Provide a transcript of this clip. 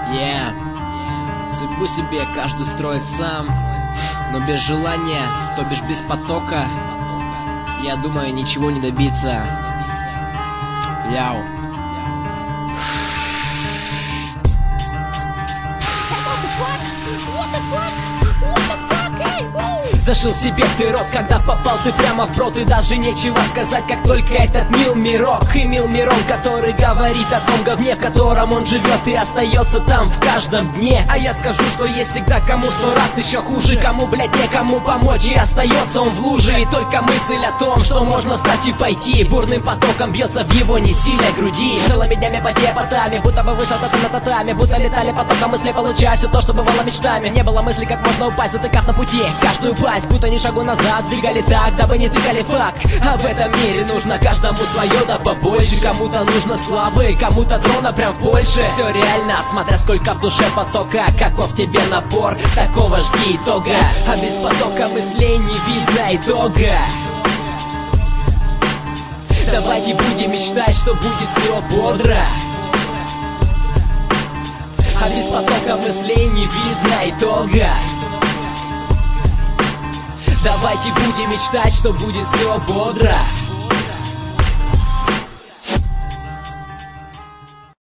Судьбу себе каждый строит сам, но без желания, то бишь без потока, я думаю, ничего не добиться. Яу. Зашил себе ты рот, когда попал ты прямо в брод. И даже нечего сказать, как только этот мил мирок. И мил мирон, который говорит о том говне, в котором он живет и остается там в каждом дне. А я скажу, что есть всегда кому 100 раз еще хуже, кому, блять, некому помочь, и остается он в луже. И только мысль о том, что можно встать и пойти, бурным потоком бьется в его несильной груди. Целыми днями потами, будто бы вышел на татами, будто летали потоком мысли, получая все то, что бывало мечтами. Не было мысли, как можно упасть, затыкав на пути каждую пасть, будто ни шагу назад двигали так, дабы не тыкали факт. А в этом мире нужно каждому свое, да побольше. Кому-то нужно славы, кому-то трона прям больше. Все реально, смотря сколько в душе потока, каков тебе напор, такого жди итога. А без потока мыслей не видно итога. Давайте будем мечтать, что будет все бодро. А без потока мыслей не видно итога. Давайте будем мечтать, что будет все бодро.